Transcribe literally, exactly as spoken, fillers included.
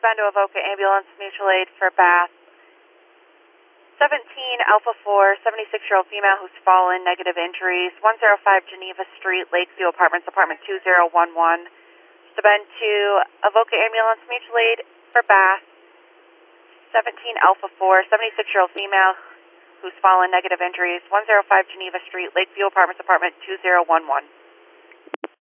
respond to Avoca Ambulance Mutual Aid for Bath. seventeen Alpha four, seventy-six-year-old female who's fallen, negative injuries. one oh five Geneva Street, Lakeview Apartments, apartment two zero one one. Respond to Avoca Ambulance Mutual Aid for Bath. seventeen Alpha four, seventy-six-year-old female who's fallen, negative injuries. one oh five Geneva Street, Lakeview Apartments, apartment two zero one one.